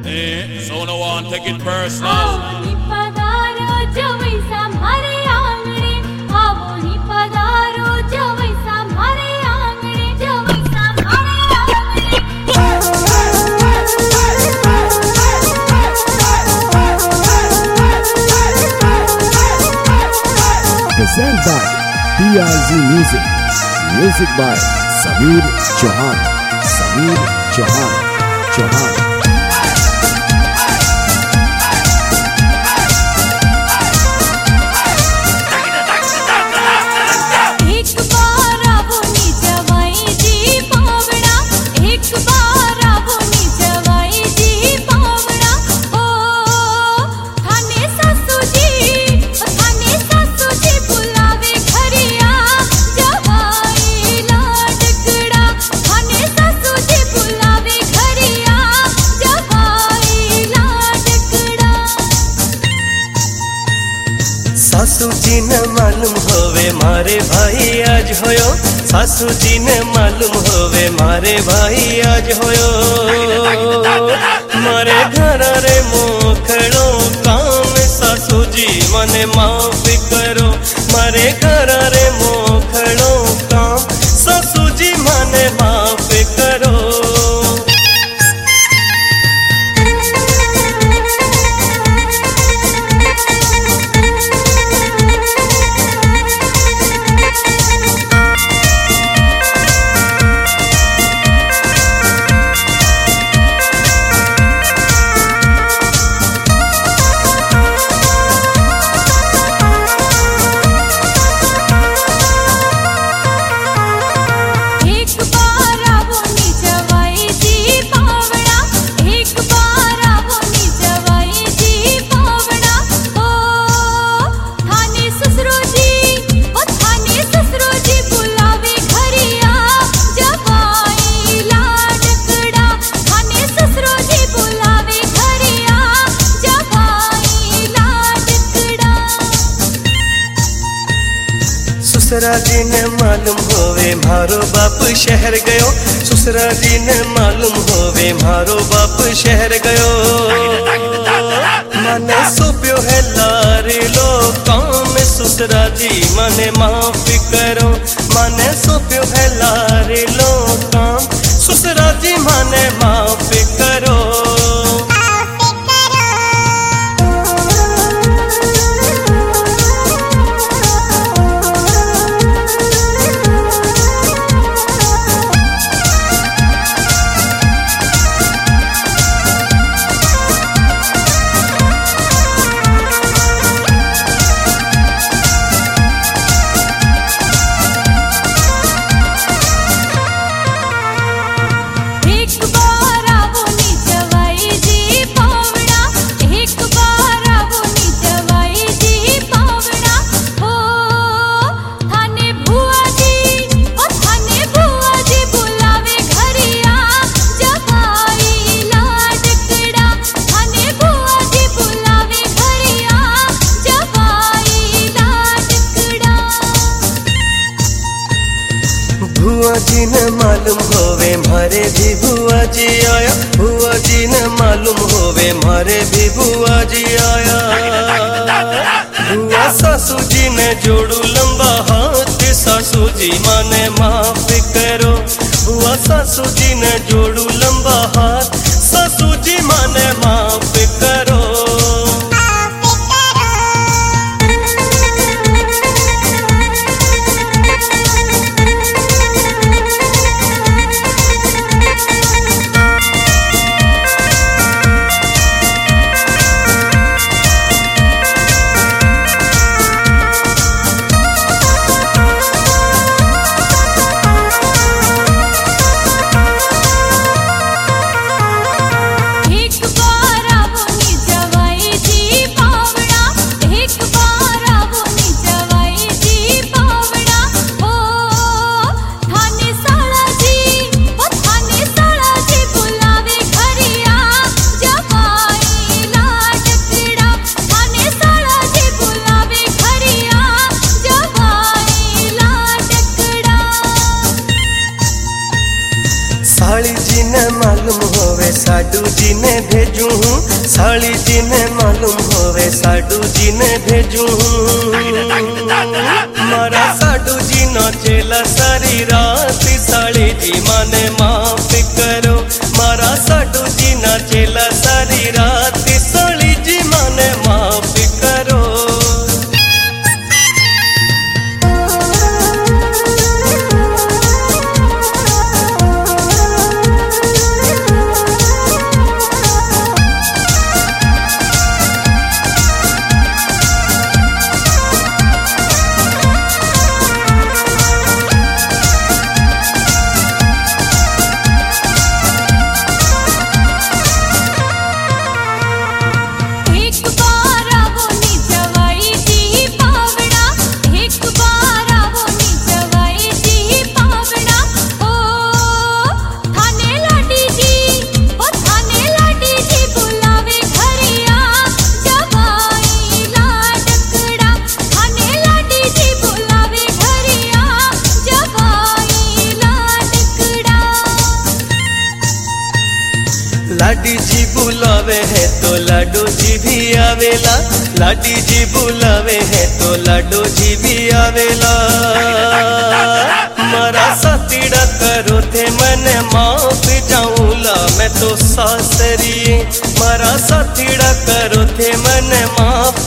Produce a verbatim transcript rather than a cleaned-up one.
Eh, so no one take it personal. Presented by P R Z Music. Music by Sameer Chauhan. Sameer Chauhan. Chauhan. सासू जी ने मालूम होवे मारे भाई आज होयो। सासू जी ने मालूम होवे मारे भाई आज होयो। मारे घर रे मोखड़ो काम सासू जी मने माफ करो। मारे घर रे मोखड़ो काम सासू जी मने माफ करो। ससुरा जी ने मालूम होवे मारो बाप शहर गयो। ससुरा जी ने मालूम होवे मारो बाप शहर गयो। मने सोप्यो है लारे लो काम ससुरा जी मने माफ करो। मने सोप्यो है लारे लो काम ससुरा जी मने माफ करो। भुआ जी ने मालूम होवे मारे भी भुआ जी आया। भुआ जी ने मालूम होवे मारे भी भुआ जी आया। भुआ सासू जी ने जोड़ू लंबा हाथ सासू जी माने माफ करो। भुआ सासू जी ने जोड़ू लंबा हाथ सासू जी माने माफ करो। साडू जी ने भेजू हूँ, साली जी ने मालूम होवे साडू जी ने भेजू हूँ। मारा साडू जी नाचेला सारी रात, साली जी माने माफ करो। मारा साडू जी नाचेला सारी रात, साली जी माने माफ करो। लाडी जी बुलावे है तो लाडो जी भी आवेला, लाडी जी बुलावे है तो लाडो जी भी आवेला। मारा साथीड़ा करो थे मैंने माफ जाऊला मैं तो सासरिए। मारा साथीड़ा करो थे मैंने माफ